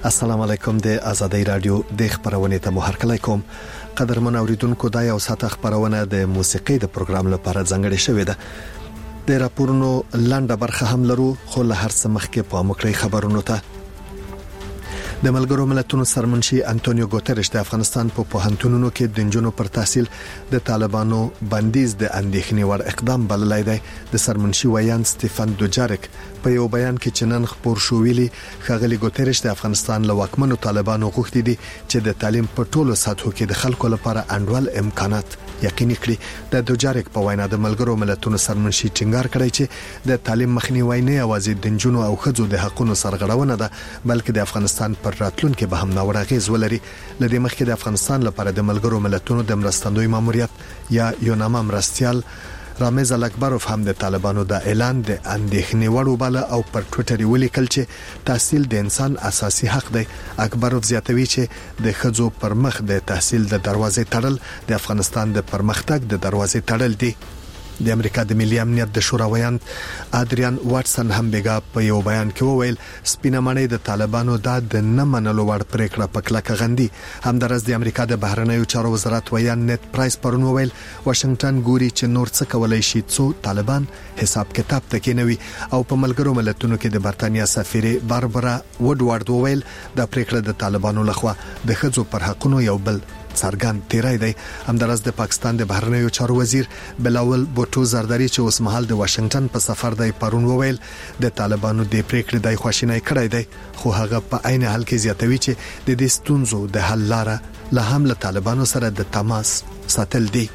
السلام علیکم. د آزادۍ رادیو د خبرونه ته مو هرکلی کوم. قدرمن اوریدونکو دا یو ساعت خبرونه د موسیقي د پروګرام لپاره ځانګړې شوې ده. د راپورونو لاندې برخه هم لرو، خو له هر څه مخکې په مکړی خبرونو ته. د ملګرو ملتونو سرمنشي انټونیو ګوتریش د افغانستان په پوهنتونونو کې د نجونو پر تحصیل د طالبانو بندیز د اندېښنې وړ اقدام بللی دی. د سرمنشي ویان سټيفن دوجارک په یو بیان کې چنن خبر شو ویلي خغلی ګوتریش د افغانستان له واکمنو طالبانو غوښتي دي چې د تعلیم په ټولو سطحو کې د خلکو لپاره انډول امکانات یقیني کړي. د دوجارک په وینا د ملګرو ملتونو سرمنشي ټینګار کړی چې د تعلیم مخنیوي نه یوازې د نجونو او ښځو د حقوقو سرغړونه ده، بلکې د افغانستان پر راتلونکو به هم ناوړه اغیز ولري. لدې مخکې د افغانستان لپاره د ملګرو ملتونو د مرستندوی ماموریت یا یوناما مرستيال رامز الاکبروف هم د طالبانو د اعلان د اندېښنې وړ وباله او پر ټوئیټر ولیکل چې تحصیل د انسان اساسي حق دی. اکبروف زیاتوي چې د ښځو پر مخ د تحصیل د دروازې تړل د افغانستان د پرمختګ د دروازې تړل دي. د امریکا د ملي امنیت د شورا ویان ادریان واټسن هم بیګا په یو بیان کې وویل سپینه مړی د طالبانو د نه منلو وړ پریکړه په کلکه غندي. همدارس د امریکا د بهرنیو چارو وزارت ویان نت پرایس پرون وویل واشنگټن ګوري چې نور څه کولای شي څو طالبان حساب کتاب تکینوي. او په ملګرو ملتونو کې د برتانیا سفیر باربرا وډوارد وویل د پریکړه د طالبانو لخوا د ښځو پر حقوقو یو بل څرګند تیرای دی. همدارس د پاکستان د بهرنیو چارو وزیر بلاول بوټو زرداری چې اوس مهال د واشنگټن په سفر دی پرون وویل د طالبانو د پریکړې د خوشینۍ کړای دی، خو هغه په عین حال کې زیاتوي چې د دې ستونزو د حل لاره له هم له طالبانو سره د تماس ساتل دي.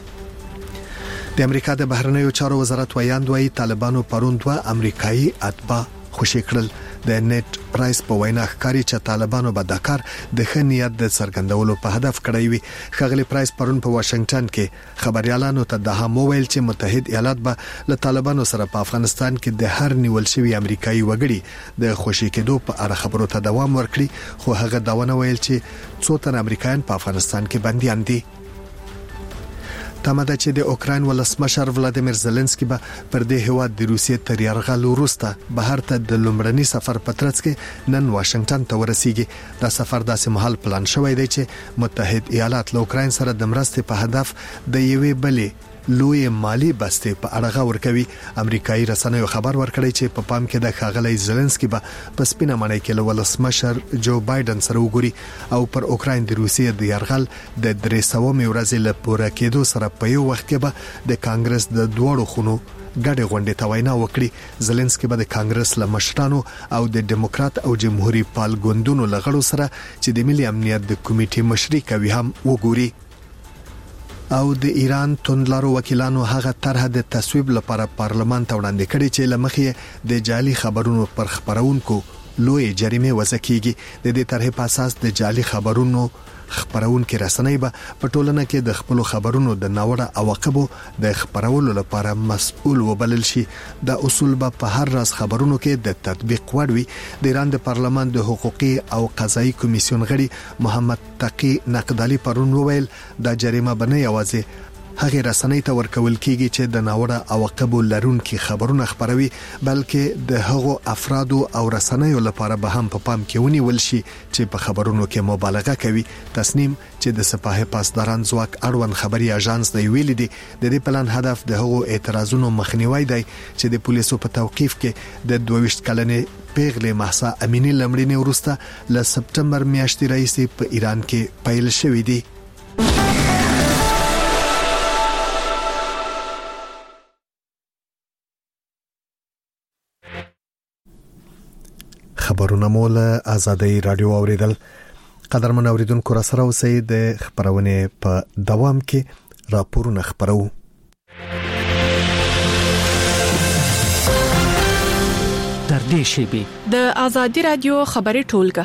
د امریکا د بهرنیو چارو وزارت وایي طالبانو پرون 2 امریکایي اتباع خوشی کړل. د نت پرایس په وینا ښکاری چې طالبانو به د کار د خنیت د څرګندولو په هدف کړی وي. خغلی پرایس پرون په واشنگټن کې خبريالانو ته د هم ویل چې متحد ایالات به له طالبانو سره په افغانستان کې د هر نیول شوی امریکایي وګړي د خوشی کېدو په اړه خبرو ته دوام ورکړي، خو هغه داونه ویل چې څو تن امریکایان په افغانستان کې بنديان دي. تمه چې د اوکراین ولسمشر ولادیمیر زيلنسکي به پر دې هواد د روسیې تر یرغل وروسته بهر ته د لومړني سفر په ترڅ کې نن واشنگټن ته ورسیږي. دا سفر داسې مهال پلان شوی دی چې متحد ایالات له اوکراین سره د مرستې په هدف د یوې بلې لوی مالی بسته په اړه غور کوي. امریکایي رسنیو خبر ورکړی چې په پام کې د خاغلی زيلنسکي به په سپینه مړی کې له ولسمشر جو بایدن سره وګوري او پر اوکراین د روسیې د یرغل د 300 ورځې له پوره کېدو سره په یو وخت کې به د کانګرس د دوړو خونو ګډه غونډه ته وینا وکړي. زيلنسکي به د کانګرس له مشرانو او د ډیموکرات او جمهوریت پال ګوندونو لغړو سره چې د ملي امنیت د کمیټې مشري کوي هم وګوري. او د ایران توندلارو وکیلانو هغه طرح د تصویب لپاره پارلمان ته وړاندې کړي چې لمخې د جعلي خبرونو پر خبرونکو لوی جریمه وضع کیږي. د دې طرح په اساس د جعلي خبرونو خبرونکو رسنۍ به په ټولنه کې د خپل خبرونو د ناوړه عواقبو د خبرولو لپاره مسؤل وبلل شي. د اصول به په هر راز خبرونو کې د تطبیق وړ وي. د ایران د پارلمان د حقوقي او قضایي کمیسیون غړي محمد تقی نقدالی پرون وویل دا جریمه بنه یوازې هغه رسنۍ ته ورکول کیږي چې د ناوړه عواقبو لرونکي خبرونه خبروي، بلکې د هغو افرادو او رسنیو لپاره به هم په پام کې ونیول شي چې په خبرونو کې مبالغه کوي. تصمیم چې د سپاه پاسداران ځواک اړوند خبري اژانس دی ویلي دي د دې پلان هدف د هغو اعتراضونو مخنیوي دی چې د پولیسو په توقیف کې د 22 کلنې پیغلې مهسا امینی لمړینې وروسته له سپټمبر میاشتې راهیسې په ایران کې پیل شوې دي. خبرونه مول آزادۍ رادیو اوریدل. قدرمن اوریدونکو را سره اوسئ. د خبرونه په دوام کې راپورونه خبرو. در دې شیبه د آزادۍ رادیو خبري ټولګه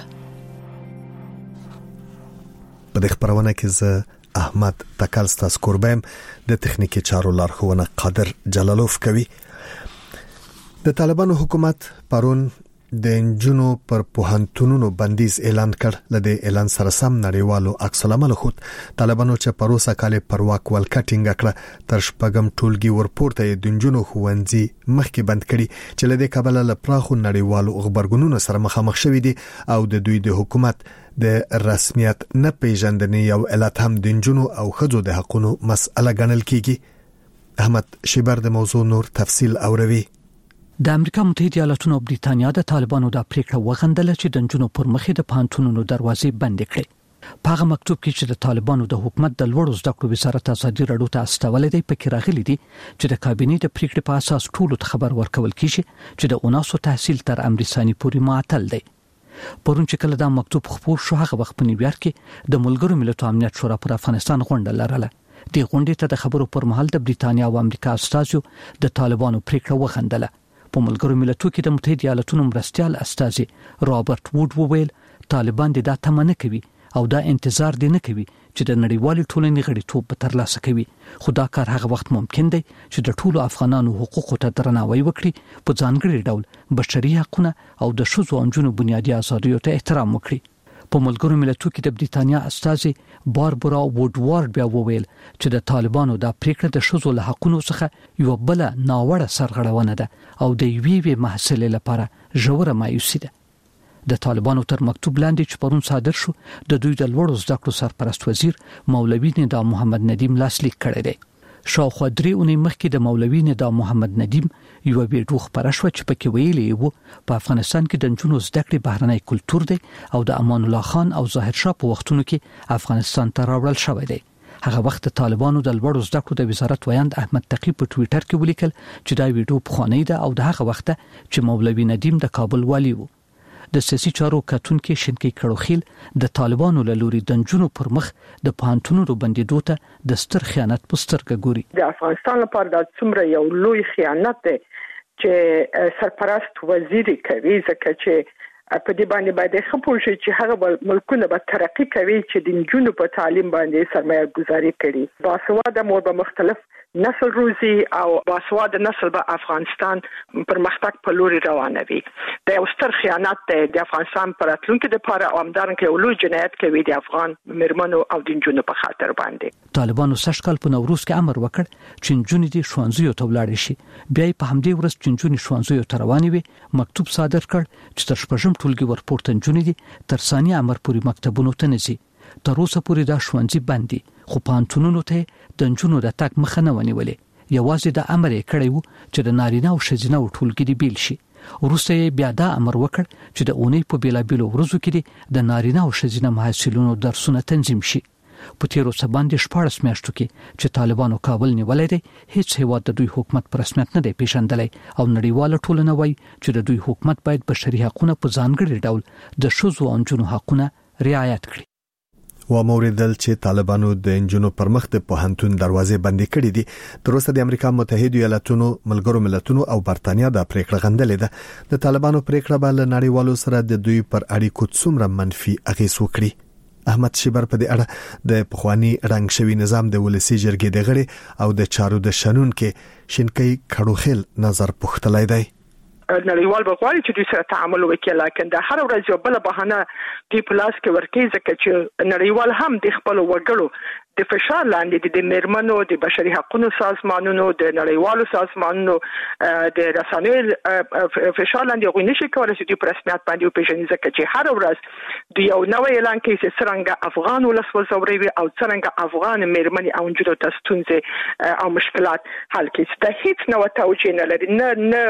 په دې خبرونه کې زه احمد تکل ستاسو قربم د تخنیکی چارو لارښوونه قادر جلالوف کوي. د طالبانو حکومت پرون د انجونو پر پوهنتونونو بندیز اعلان کړ. لدې اعلان سره سم نړیوالو عکس العمل خود طالبانو چې پروسه کال پر واک ولکټینګ کړ تر شپږم ټولګي ورپورته د انجونو خوندزي مخکې بند کړي چې لدې کابل له پراخو نړیوالو خبرګونونو سره مخامخ شوې دي او د دوی د حکومت د رسمیت نه پیژندنې یو علت هم د انجونو او خځو د حقوقو مسأله ګڼل کیږي. احمد شیبر د موضوع نور تفصیل اوروي. د امریکا متحده ایالاتونو او بریتانیا د طالبانو د پریکړه وغندله چې د جنونو پر مخې د پانتونونو دروازې بند کړي. په هغه مکتوب کې چې د طالبانو د حکومت د لوړو زده کړو وزارت ازادي راډیو ته استولې دی پکې راغلي دي چې د کابینې د پریکړې په اساس ټولو ته خبر ورکول کیږي چې د اوناسو تحصیل تر امریکایي پورې معطل دی. پرون چې کله دا مکتوب خپور شو هغه وخت په نیویارک کې د ملګرو ملتونو امنیت شورا پر افغانستان غونډه لرله. د غونډې ته د خبرو پر مهال د بریتانیا او امریکا استازو د طالبانو پریکړه وغندله. په ملګرو ملتونو کې د متحده ایالاتونو مرستيال استازي رابرټ ووډ وویل طالبان د تمه نه کوي او دا انتظار دي نه کوي چې د نړیوال ټولنې غړیتوب به ترلاسه کوي. خو دا کار هغه وخت ممکن دی چې د ټولو افغانانو حقوقو ته درناوی وکړي په ځانګړي ډول بشري حقوقونه او د ښځو او نجونو بنیادي آزادیو ته احترام وکړي. په ملګرو ملتونو کې د بریتانیا استازي باربرا ووډوارد بیا وویل چې د طالبانو د پریکړه د ښځو له حقوقو څخه یو بل ناوړه سرغړونه ده او د یوې محصلې لپاره ژوره مایوسي ده. د طالبانو تر مکتوب لاندې چې پرون صادر شو د دوی د لوړو زده کړو سرپرست وزیر مولوي ندا محمد ندیم لاسلیک کړی دی. شاوخوا 3 اونۍ مخکې د مولوي ندا محمد ندیم یو ویډیو خبره شو چې پکې ویلي وو په افغانستان کې د جنونو زده کړې بهرنی کلچر دی او د امان الله خان او ظاهر شاه په وختونو کې افغانستان ته راوړل شوی دی. هغه وخت طالبانو د لوړو زده کړو د وزارت ویاند احمد تقی په ټوئیټر کې ولیکل چې دا ویډیو پخوانی ده او د هغه وخت چې مولوي ندیم د کابل والی وو. د سیاسي چارو کتونکو شینکی کړوخیل د طالبانو له لوري د جنونو پر مخ د پانتونو بندیدو ته د ستر خیانت په سترګه ګوري. د افغانستان لپاره د څومره یو لوی خیانت دی چې سرپرست وزیر کوي ځکه چې په دې باندې باید خپل شي چې هغه ملکونه به ترقی کوي چې د جنونو په تعلیم باندې سرمایه گذاري کړي. باسواده مور به مختلف نسل روزي او باسواده نسل به افغانستان پرمختګ په لوري روانوي. دا یو ستر خیانت دی د افغانستان پر راتلونکي لپاره او همدارنګه یو لوی جنایت کوي د افغان مرمنو او د جنونو په خاطر باندې. طالبانو سشکل په نوروز کې امر وکړ چې جنونې دي ښوونځیو ته ولاړ شي. بیا په همدې ورځ چې جنونې ښوونځیو ته روانې وي مکتوب صادر کړ چې تر شپږم ټولګي ورپورته جنونې دي تر ثاني امر پورې مکتبونو ته نزي. تر اوسه پورې دا ښوونځي بندي خو پانتونونو ته د جنونو د تک مخه نه ونیولې. یوازې د امر یې کړی وو چې د نارینه او ښځینه ټولګي دی بیل شي. وروسته بیا دا امر وکړ چې د اونۍ په بیلابیلو ورځو کې د نارینه او ښځینه محصلینو درسونه تنظیم شي. په تیرو سباندې 14 میاشتو کې چې طالبانو کابل نیولای دی هیڅ هیواد د دوی حکومت پر رسمیت نه دی پیژندلی او نړیواله ټولنه وایي چې د دوی حکومت باید بشري حقوقونه په ځانګړي ډول د ښځو او نجونو حقوقونه رعایت کړي. و موریدل چې طالبانو د انجونو پر مخ د پوهنتون دروازې بندي کړې دي. تر اوسه د امریکا متحده ایالاتونو ملګرو ملتونو او برتانیا د پریکړه غندلې ده. د طالبانو پریکړه به له نړیوالو سره د دوی پر اړیکو څومره منفي اغیز وکړي. احمد شیبر په دې اړه د پخوانی رنګ شوی نظام د ولسی جرګې د غړي او د چارو د شنون کې شینکی کړوخیل نظر پوښتلای دی. نړیوال بغواړي چې دوی سره تعامل وکړي لکه د هر ورځ یو بل بهانه دی پلاس کې ورکې ځکه چې نړیوال هم د خپل وګړو د فشار لاندې د مرمنو د بشري حقوقو سازمانونو د نړیوالو سازمانونو د رسنیو فشار لاندې غوښنه شي کولای چې د رسمیت باندې پیژني ځکه چې هر ورځ د یو نوې اعلان کې چې څنګه افغان ولس وزوري او څنګه افغان مرمنې او نجونو تاسو او مشکلات حل کړي. دا هیڅ نو توجه نه لري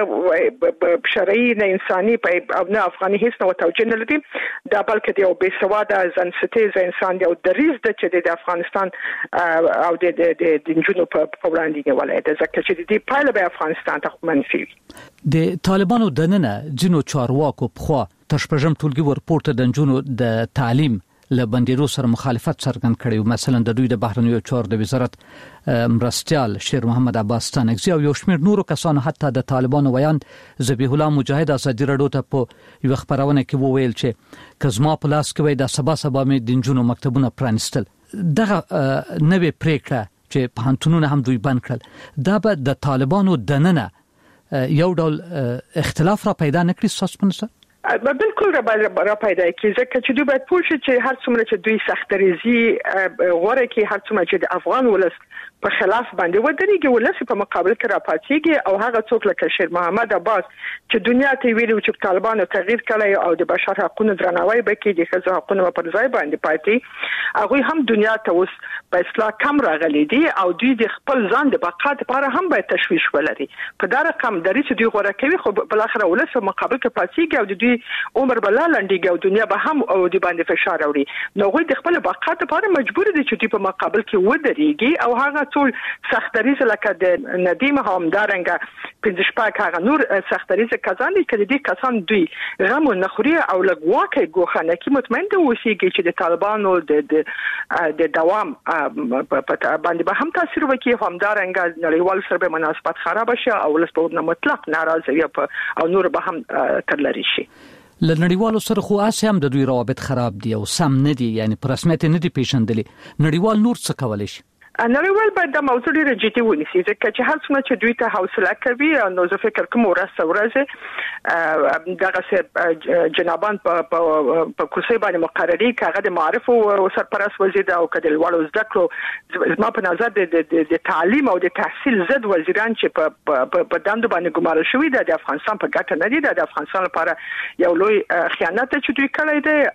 نه بشري نه انساني او نه افغاني هیڅ نو توجه نه لري. دا بلکې د یو بې سواده ځنستیز انسان دی او د ریز د چې د افغانستان او د جنونو په وړاندې نیولای ده ځکه چې د دې پایله به افغانستان ته منفي وي. د طالبانو دننه جنو چارواکو په خوا تر شپږم ټولګي ورپورته د جنونو د تعلیم له بندیدو سره مخالفت څرګند کړي. مثلا د دوی د بهرنیو چارو د وزارت مرستيال شیر محمد عباس ستانکزی او یو شمېر نورو کسانو حتی د طالبانو ویاند ذبیح الله مجاهد ازادي راډیو ته په یو خبرونه کې وویل چې کزما پلاس کوي د سبا مې د جنونو مکتبونه پرانستل. دغه نوې پریکړه چې پانتونونه هم دوی بند کړل دا به د طالبانو دننه یو ډول اختلاف را پیدا نکړي. تاسو بالکل را پیدا کیږي چې دوی باید پوه شي چې هر څومره چې دوی سختریزي غوړه کې هر څومره چې د افغان ولس په خلاف باندې ودرېږي ولس په مقابل کې راپاتېږي او هغه څوک لکه شیر محمد عباس چې دنیا ته ویلو چې طالبانو تغییر کړی او د بشر حقوقو درناوی وکړي د ښځو حقوقو پر ځای باندې پاتې هغه هم دنیا ته اوس په اصلاح کم راغلي دي او دوی د خپل ځان د بقا لپاره هم باید تشویش ولري په دا رقم درې چې دوی غوړه کوي خو بل اخر ولس په مقابل کې پاتېږي او دوی عمر بلا لنډيږي او دنیا به هم او د باندې فشار اوري نو غوي د خپل بقا لپاره مجبور دي چې دوی په مقابل کې ودرېږي او هغه ټول سختریز لکه د ندیم همدارنګه پنځه شپږ هغه نور سختریز کسان دي چې دې کسان دوی غم نه خوري او لګواکه ګوخنه کې مطمئن دي اوسېږي چې د طالبانو د دوام باندې به هم تاثیر وکړي همدارنګه نړیوال سره به مناسبات خراب شي او ولس په مطلق ناراضي او نور به هم ترلری شي لنړیوالو سره خو اسه هم د دوی روابط خراب دي او سم نه دي یعنی په رسمیت نه دي پیژندلي نړیوال نور څه کولای شي نړیوال باید د موضوع ډیره جدي ونیسي ځکه چې هر څومره چې دوی ته حوصله کوي نو زه فکر کوم ورځ دغه جنابان په کوڅه باندې مقرري کاغه د معارف او سرپرست وزیر او کډل وړو زده کړو زما په نظر د تعلیم او د تحصیل زد وزیران چې په دندو باندې ګمارل شوی د افغانستان په ګټه نه دي د افغانستان لپاره یو لوی خیانت چې دوی کړی دی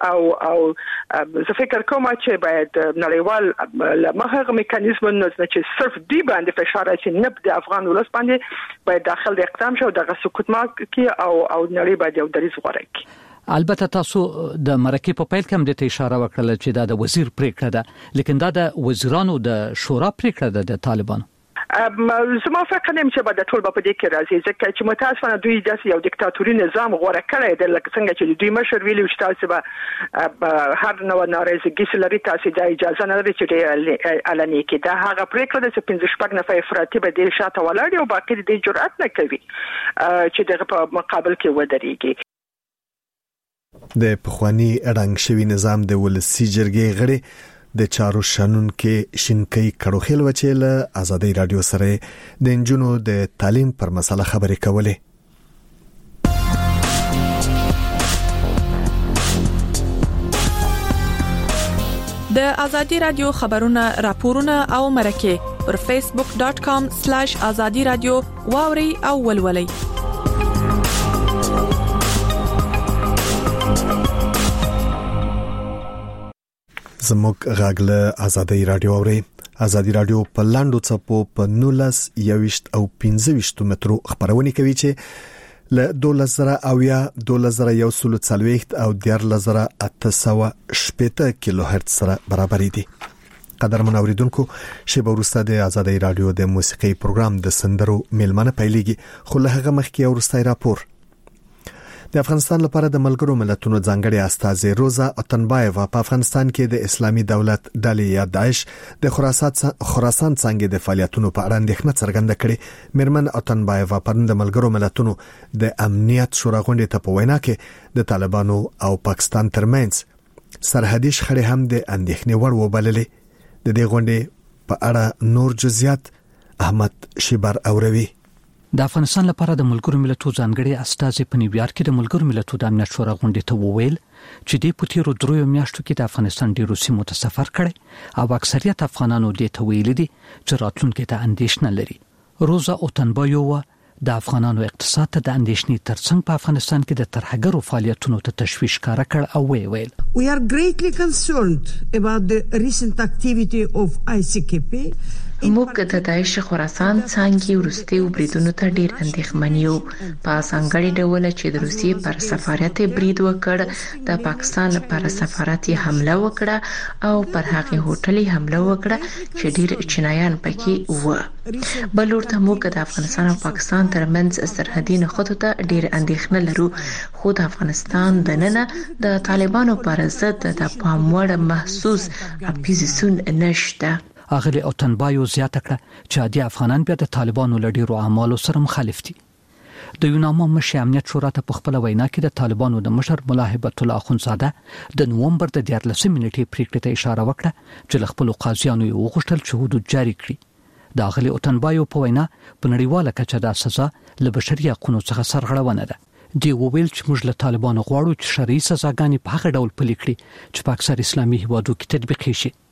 او زه فکر کوم چې باید نړیوال لمخه میکانیزم نو چې صرف دی باندې فشار چې نه د افغان ولس باندې باید داخل د اقدام شو دغه سکوت ما کې او نړۍ باید یو دریځ غوړه کړي البته تاسو د مرکه په پیل کې هم د اشاره وکړه چې دا د وزیر پریکړه ده لیکن دا د وزیرانو د شورا پریکړه ده د طالبانو زما فکر نیم چې د ټول په دې کې راځي ځکه چې متاسفانه دوی داسې یو دیکتاتوري نظام غوړه کړی دی لکه څنګه چې دوی مشر ویلي چې تاسو به هر نوع نارضایتي لري تاسو د اجازه نه لري چې اعلاني کې دا هغه پریکړه ده چې 15 نفر افراطي به د شاته ولاړ او باقي د جرأت نه کوي چې دغه په مقابل کې ودرېږي د پخوانی رنګ شوی نظام د ولسی جرګې غړي د چارو شنن کې شینکۍ کړوخیل وچیل آزادۍ رادیو سره د انجونو د تعلیم پر مسله خبرې کولې د آزادۍ رادیو خبرونه راپورونه او مرکه پر facebook.com/azadi radio واوري او ولولي زموږ غاګله آزادۍ رادیو اوري آزادۍ رادیو په لاندو چپو په 19 او 15 مترو خبرونه کوي چې ل 2000 او 10880 کیلو هرتز سره برابر دي قدر منوریدونکو شی ورسته د آزادۍ رادیو د موسیقي پروګرام د سندرو میلمنه پیلېږي خو له هغه مخکې ورسته راپور د افغانستان لپاره د ملګرو ملتونو ځانګړي استازي روزا اتنبایوا په افغانستان کې د اسلامي دولت ډلې یا داعش د خراسان څنګه د فعالیتونو په اړه اندېښنه څرګنده کړې میرمن اتنبایوا پرند د ملګرو ملتونو د امنیت شورا غونډې ته په وینا کې د طالبانو او پاکستان ترمنځ سرحدي شخړې هم د اندېښنې وړ وبللې د دې غونډې په اړه نور جزئیات احمد شیبر اوروي د افغانستان لپاره د ملګرو ملتونو ځانګړي استازي په نیویارک کې د ملګرو ملتونو د امنیت شورا غونډې ته وویل چې د پوتیرو دروي میاشتو کې د افغانستان ډیرو سیمو ته سفر کړي او اکثریت افغانانو د ته ویل دي چې راتلونکي ته اندېښنه لري روزا اوتنبایووا د افغانانو اقتصاد ته د اندېښنې ترڅنګ په افغانستان کې د ترهګرو فعالیتونو ته تشویش کار کړ او ویل We are greatly concerned about the recent activity of ICKP موږ د داعش خراسان څنګه ورستي وبریدونو ته ډیر اندېښمن یو په څنګهړي ډول چې د روسیې پر سفارت برید وکړ د پاکستان پر سفارت حمله وکړه او پر هغه هوټل حمله وکړه چې ډیر چینایان پکې و بلور ته موږ د افغانستان او پاکستان ترمنځ سرحدي نښتو ته ډیر اندېښنه لرو خو د افغانستان دننه د طالبانو پر ضد د پاموړ محسوس اپوزیسیون نشته اغلی اوتنبایو زیاته کړه چې عادي افغانان بیا د طالبانو لډیرو اعمالو سره مخالف دي د یونامو مشر امنیت شورا ته په خپل وینا کې د طالبانو د مشر ملاحبت الله اخونزاده د نومبر د 14 نیټې پریکړې ته اشاره وکړه چې خپل قاضیانو یو غوښتل چې حدود جاری کړي د اغلی اوتنبایو په وینا په نړیواله کچه د سزا له بشري حقوقو څخه سرغړونه ده دی وویل چې موږ له طالبانو غواړو چې شرعي سزاګانې په هغه ډول پلي کړي چې په اکثر اسلامي هیوادو کې تطبیق شي.